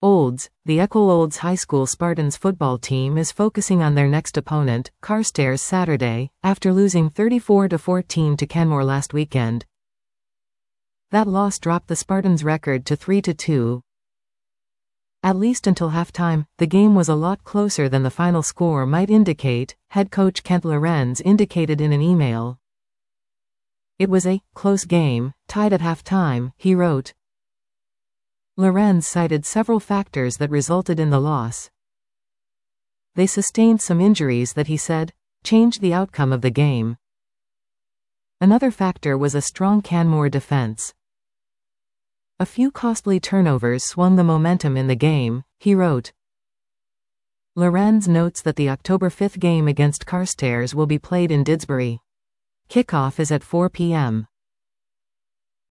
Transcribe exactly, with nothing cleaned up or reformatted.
Olds, the École Olds High School Spartans football team is focusing on their next opponent, Carstairs, Saturday, after losing thirty-four to fourteen to Canmore last weekend. That loss dropped the Spartans' record to three to two. At least until halftime, the game was a lot closer than the final score might indicate, head coach Kent Lorenz indicated in an email. It was a close game, tied at halftime, he wrote. Lorenz cited several factors that resulted in the loss. They sustained some injuries that he said changed the outcome of the game. Another factor was a strong Canmore defense. A few costly turnovers swung the momentum in the game, he wrote. Lorenz notes that the October fifth game against Carstairs will be played in Didsbury. Kickoff is at four p m